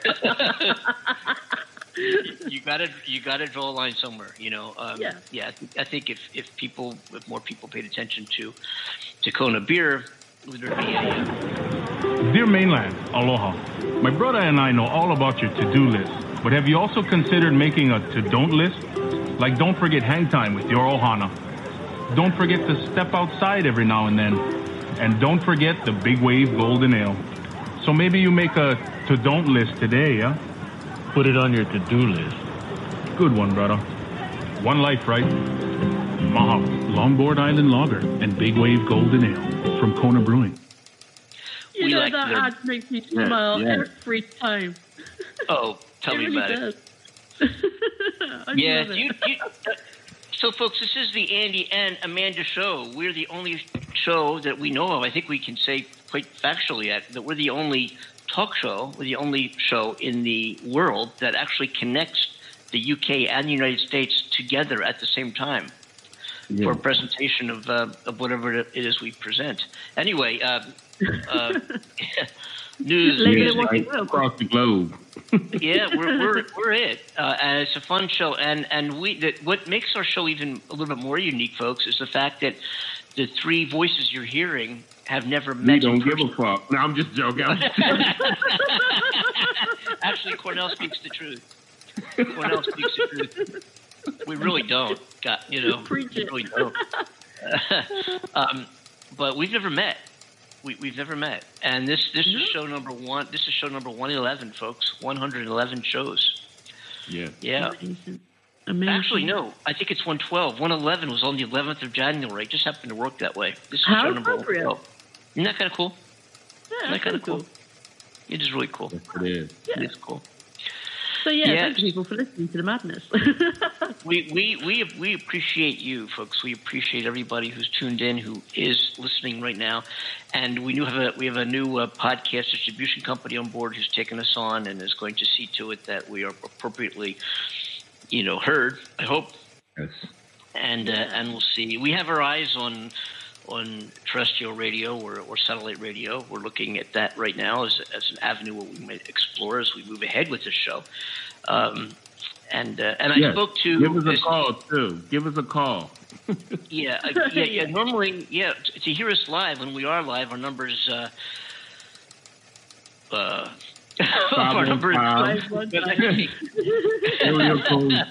you got to you got to draw a line somewhere. You know. Um, Yeah. Yeah. I think, I think if, if people, if more people paid attention to to Kona beer, Would there be a, Dear Mainland, aloha. My brother and I know all about your to-do list, but have you also considered making a to-don't list? Like don't forget hang time with your ohana. Don't forget to step outside every now and then. And don't forget the Big Wave Golden Ale. So maybe you make a to-don't list today, yeah? Put it on your to-do list. Good one, brother. One life, right? Maha, Longboard Island Lager and Big Wave Golden Ale from Kona Brewing. You We know like that their- ad makes me smile yeah. every time. oh, tell it me really about it. does. I Yes, love it. you, you, uh, so folks, this is the Andy and Amanda show. We're the only show that we know of. I think we can say quite factually that, that we're the only talk show, we're the only show in the world that actually connects the U K and the United States together at the same time for a presentation of uh, of whatever it is we present. Anyway, uh, uh, news, Label music, it what you will. Across the globe. yeah, we're we're we're it, uh, and it's a fun show. And and we that what makes our show even a little bit more unique, folks, is the fact that the three voices you're hearing have never We met. don't in give a person. fuck. No, I'm just joking. I'm just joking. Actually, Cornell speaks the truth. Cornell speaks the truth. We really don't. Got you know, Preach we it. really don't. um, but we've never met. We, we've never met, and this this is show number one. This is show number one eleven, folks. One hundred eleven shows. Yeah. Yeah. Amazing. Amazing. Actually, no. I think it's one twelve. one eleven was on the eleventh of January. It just happened to work that way. This is How show number appropriate. one twelve. Isn't that kind of cool? Yeah, Isn't that that's kind of cool. cool? It is really cool. Yes, it is. Yeah. It is cool. So yeah, Yes. thank you people for listening to the madness. We, we we we appreciate you, folks. We appreciate everybody who's tuned in, who is listening right now, and we do have a we have a new uh, podcast distribution company on board who's taken us on and is going to see to it that we are appropriately, you know, heard. I hope, Yes. and uh, and we'll see. We have our eyes on on terrestrial radio or, or satellite radio. We're looking at that right now as as an avenue where we might explore as we move ahead with this show. Um, And uh, and I Yes. spoke to Give us a this- call too. Give us a call. Yeah, uh, yeah, yeah. Normally, yeah. t- To hear us live when we are live, our numbers. Uh, uh, our number is Five one Area code.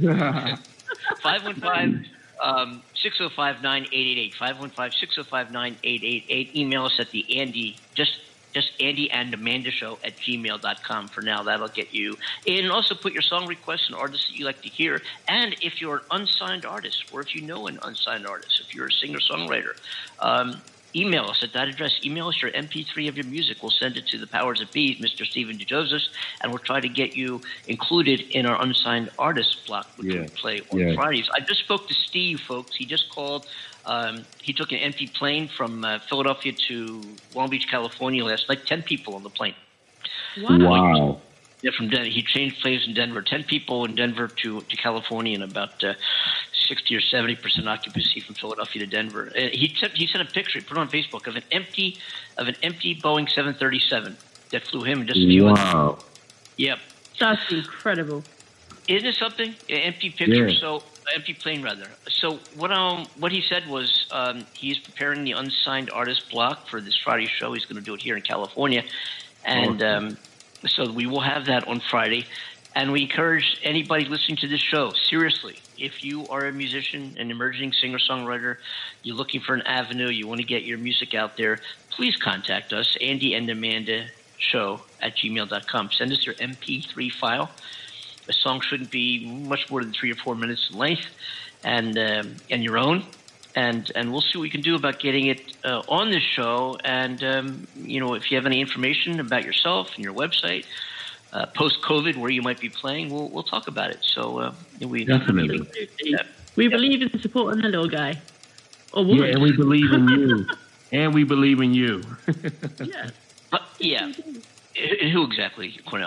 five one five um six zero five nine eight eight eight. Five one five six zero five nine eight eight eight. Email us at the Andy just. Just Andy and Amanda Show at gmail dot com for now. That'll get you in. And also put your song requests and artists that you like to hear. And if you're an unsigned artist, or if you know an unsigned artist, if you're a singer-songwriter, um, email us at that address. Email us your M P three of your music. We'll send it to the powers that be, Mister Stephen DeJoseph, and we'll try to get you included in our unsigned artist block, which Yeah. we play on Yeah. Fridays. I just spoke to Steve, folks. He just called. Um, he took an empty plane from uh, Philadelphia to Long Beach, California last night. Ten people on the plane. Wow. Yeah, from Den- he changed planes in Denver. Ten people in Denver to, to California, and about uh, sixty or seventy percent occupancy from Philadelphia to Denver. Uh, he sent he sent a picture. He put it on Facebook of an empty of an empty Boeing seven thirty-seven that flew him and just a few. Wow. Yep. That's incredible. Isn't it something? An empty picture. Yeah. So empty plane rather. So what um what he said was um, he's preparing the unsigned artist block for this Friday show. He's going to do it here in California, and um, so we will have that on Friday. And we encourage anybody listening to this show, seriously, if you are a musician, an emerging singer-songwriter, you're looking for an avenue, you want to get your music out there, please contact us, Andy and Amanda Show at gmail dot com. Send us your M P three file. A song shouldn't be much more than three or four minutes in length, and um, and your own, and and we'll see what we can do about getting it uh, on this show. And um, you know, if you have any information about yourself and your website, uh, post COVID, where you might be playing, we'll we'll talk about it. So uh, we Definitely. Yeah. We believe in supporting the little guy. Or woman. Yeah, and we believe in you. And we believe in you. Yeah. Uh, yeah. Uh, Who exactly, Cornell?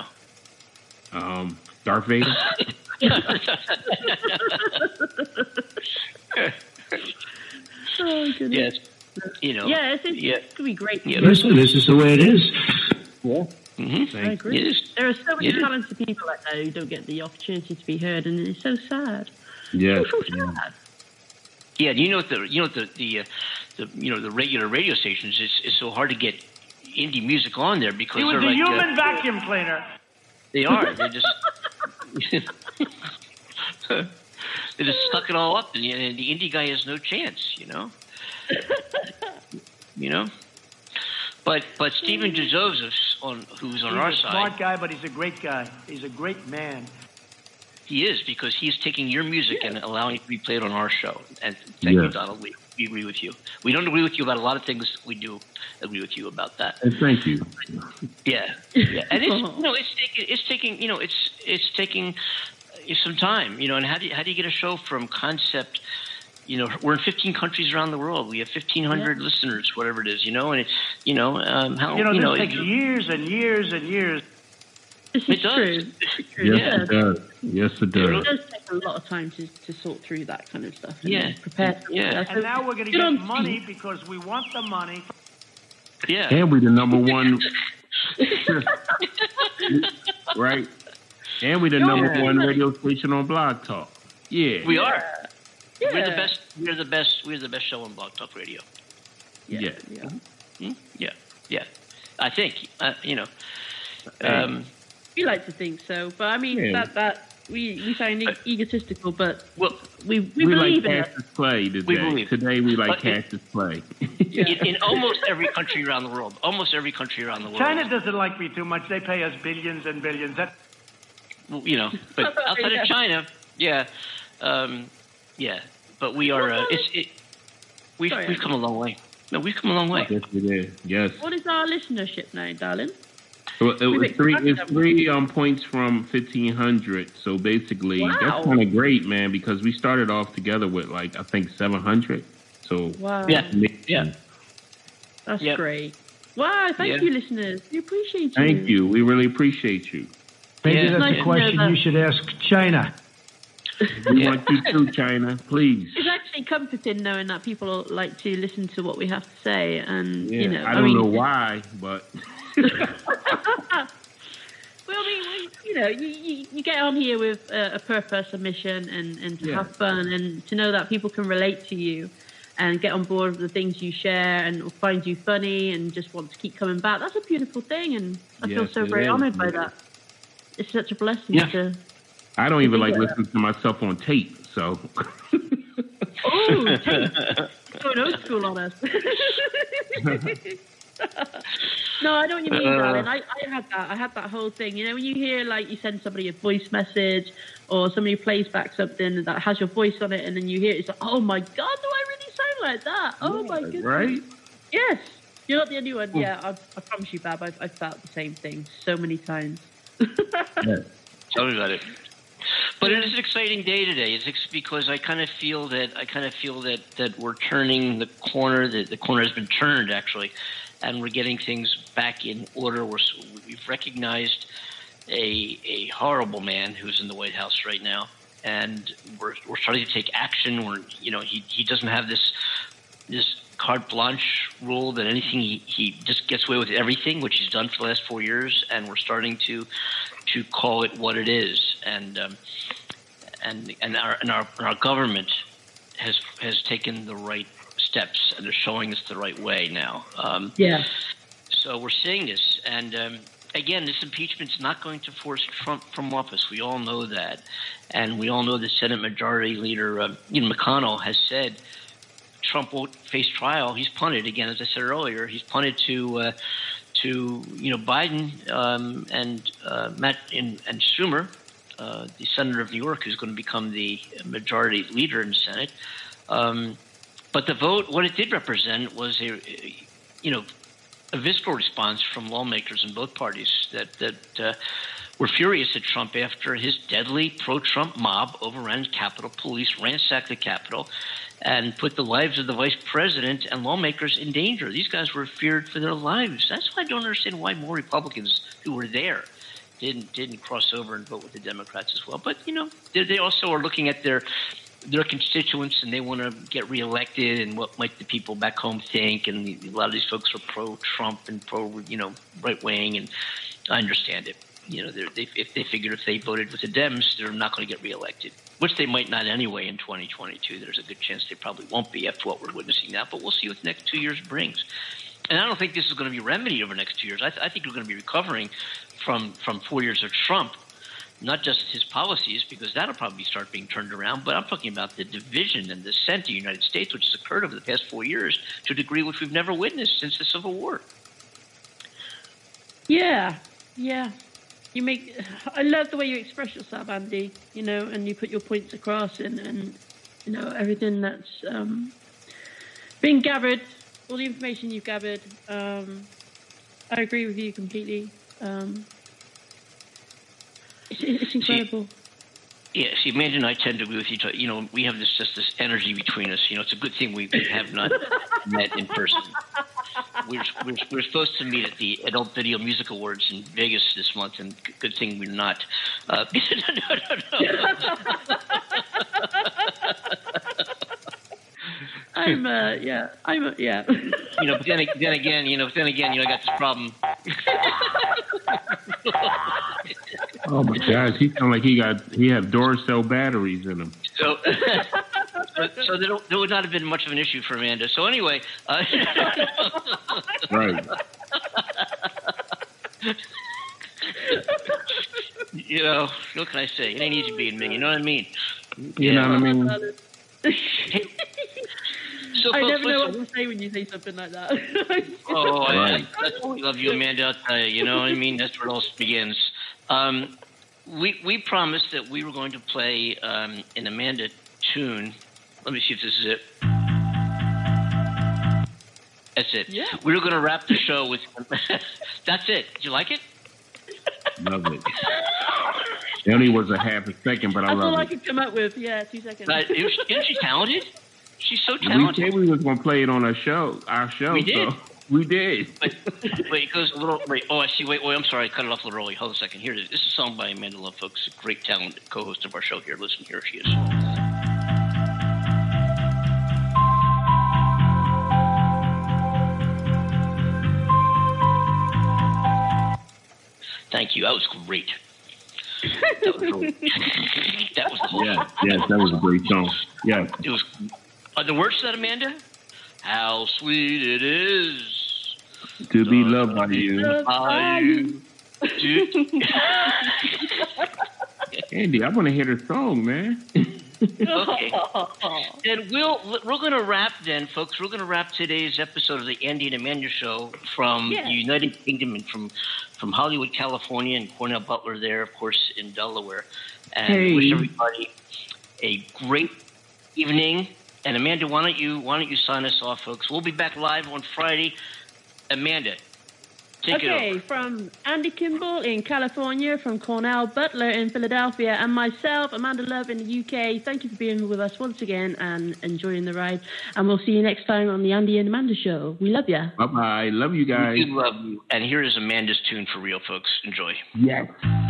Um, Darth Vader. Oh, goodness. Yes. You know. Yeah, it's, it's, Yeah. it's going to be great. Yeah. Listen, this is the way it is. Mm-hmm. I agree. It is. There are so many It is. talented people out there who don't get the opportunity to be heard, and it's so sad. Yes. So sad. Yeah, you know what the you know what the the, uh, the you know the regular radio stations, it's, it's so hard to get indie music on there because He was they're a like human uh, vacuum cleaner. They are. They just they just suck it all up, and, and the indie guy has no chance. You know. You know. But but Stephen DeJoseph's on who's on he's our a side. smart guy, but he's a great guy. He's a great man. He is, because he's taking your music yeah. and allowing it to be played on our show. And thank yes. you, Donald. We, we agree with you. We don't agree with you about a lot of things. We do agree with you about that. And thank you. Yeah, yeah. And it's you know it's taking it's taking you know it's it's taking some time. You know, and how do you, how do you get a show from concept? You know, we're in fifteen countries around the world. We have fifteen hundred yeah. listeners, whatever it is. You know, and it's you know um, how you know you this know, takes it, years and years and years. It does. True. Yes, yeah. it does. Yes, it does. It does take a lot of time to, to sort through that kind of stuff. And yeah. Prepare. Yeah. And now we're going to get money because we want the money. Yeah. And we the number one. Right. And we the number yeah. one radio station on Blog Talk. Yeah. We are. Yeah. We're the best. We're the best. We're the best show on Blog Talk Radio. Yeah. Yeah. Yeah. Hmm? Yeah. yeah. I think. Uh, you know. Um, we like to think so, but I mean yeah. that that we we sound e- egotistical, but well, we we, we believe like in Cassius Clay today. We believe. Today we like but Cassius Clay. in, in almost every country around the world. Almost every country around the world. China doesn't like me too much. They pay us billions and billions. That, you know, but outside yeah. of China, yeah, um, yeah. But we are. Uh, it's it. We've Sorry, we've come a long way. No, we've come a long way. Yes, we did. Yes. What is our listenership now, darling? Well, it was three. It's three um, points from fifteen hundred. So basically, wow. that's kind of great, man. Because we started off together with like I think seven hundred. So wow, yeah, yeah, that's yep. great. Wow, thank yeah. you, listeners. We appreciate you. Thank you. We really appreciate you. Maybe yeah. that's nice a question you should ask China. We Yeah. want you to, China, please. It's actually comforting knowing that people like to listen to what we have to say, and Yeah, you know, I don't I mean, know why, but well, I mean, we, you know, you, you, you get on here with a, a purpose, a mission, and, and to Yeah. have fun, and to know that people can relate to you and get on board with the things you share and find you funny and just want to keep coming back. That's a beautiful thing, and I feel Yes, so it very is. honoured by that. It's such a blessing Yeah. to. I don't even like Yeah. listening to myself on tape. So Oh, tape. Going old school on us. No, I know what you mean, Uh, darling. I, I had that. I had that whole thing. You know, when you hear, like, you send somebody a voice message or somebody plays back something that has your voice on it, and then you hear it, it's like, oh, my God, do I really sound like that? Oh, my goodness. right? Yes. You're not the only one. Yeah, I, I promise you, Bab, I've, I've felt the same thing so many times. Yes. Tell me about it. But it is an exciting day today. It's ex- because I kind of feel that I kind of feel that, that we're turning the corner. That the corner has been turned, actually, and we're getting things back in order. We're, we've recognized a a horrible man who's in the White House right now, and we're we're starting to take action. We're you know he he doesn't have this this carte blanche rule that anything he, he just gets away with everything, which he's done for the last four years, and we're starting to to call it what it is, and um, and and our and our, and our government has has taken the right steps and they're showing us the right way now. Um, Yeah. So we're seeing this, and um, again, this impeachment's not going to force Trump from office. We all know that, and we all know the Senate Majority Leader, uh, you know, McConnell has said Trump won't face trial. He's punted again, as I said earlier. He's punted to uh, to you know Biden um, and uh, Matt and, and Schumer, uh, the senator of New York, who's going to become the majority leader in the Senate. Um, but the vote, what it did represent was a, a you know a visceral response from lawmakers in both parties that that uh, were furious at Trump after his deadly pro-Trump mob overran Capitol Police, ransacked the Capitol, and put the lives of the vice president and lawmakers in danger. These guys were feared for their lives. That's why I don't understand why more Republicans who were there didn't didn't cross over and vote with the Democrats as well. But, you know, they, they also are looking at their their constituents, and they want to get reelected, and what might the people back home think. And a lot of these folks are pro-Trump and pro, you know, right-wing, and I understand it. you know, they, if they figured if they voted with the Dems, they're not going to get reelected, which they might not anyway in twenty twenty-two. There's a good chance they probably won't be after what we're witnessing now, but we'll see what the next two years brings. And I don't think this is going to be remedied over the next two years. I, th- I think we're going to be recovering from, from four years of Trump, not just his policies, because that'll probably start being turned around, but I'm talking about the division and dissent in the United States, which has occurred over the past four years to a degree which we've never witnessed since the Civil War. Yeah, yeah. You make. I love the way you express yourself, Andy. You know, and you put your points across, and, and you know everything that's um, being gathered, all the information you've gathered. Um, I agree with you completely. Um, it's, it's incredible. See, yeah, see, Amanda and I tend to agree with each other. You know, we have this just this energy between us. You know, it's a good thing we have not met in person. We're, we're, we're supposed to meet at the Adult Video Music Awards in Vegas this month, and good thing we're not. Uh, no, no, no. I'm, uh, yeah, I'm, uh, yeah. You know, but then, then again, you know, then again, you know, I got this problem. Oh my gosh, he sound like he got he had Duracell batteries in him. So, so, so there, there would not have been much of an issue for Amanda. So anyway, uh, right. You know, what can I say? It ain't easy being me. You know what I mean? You yeah. know what I mean? So, I folks, never know listen. what to say when you say something like that. Oh, I, Right. I, that's why we love you, Amanda. I'll tell you, you know what I mean? That's where it all begins. Um, we we promised that we were going to play um, an Amanda tune. Let me see if this is it. That's it. Yeah. We were going to wrap the show with. That's it. Did you like it? Love it. It only was a half a second, but I That's love all I it. could come up with. Yeah, two seconds. Uh, it was, isn't she talented? She's so We talented. said we was gonna play it on our show. Our show. We did. So we did. Wait, wait, it goes a little. Wait, oh, I see. Wait, wait. I'm sorry. I cut it off a little early. Hold on a second. Here it is. This is a song by Amanda Love, folks. A great talented co-host of our show here. Listen, here she is. Thank you. That was great. That was really, that was cool. Yes, yes, that was a great song. Yes. It was. Are the words to that, Amanda? How sweet it is To be loved by you. by you. Andy, I want to hear the song, man. Okay. And we'll we're going to wrap then, folks. We're going to wrap today's episode of the Andy and Amanda Show from Yeah. the United Kingdom and from from Hollywood, California, and Cornell Butler there, of course, in Delaware. And Hey. wish everybody a great evening. And Amanda, why don't you why don't you sign us off, folks? We'll be back live on Friday. Amanda, take it Okay, over. from Andy Kimball in California, from Cornell Butler in Philadelphia, and myself, Amanda Love in the U K. Thank you for being with us once again and enjoying the ride. And we'll see you next time on the Andy and Amanda Show. We love ya. Bye bye. Love you guys. We do love you. And here is Amanda's tune for real, folks. Enjoy. Yes.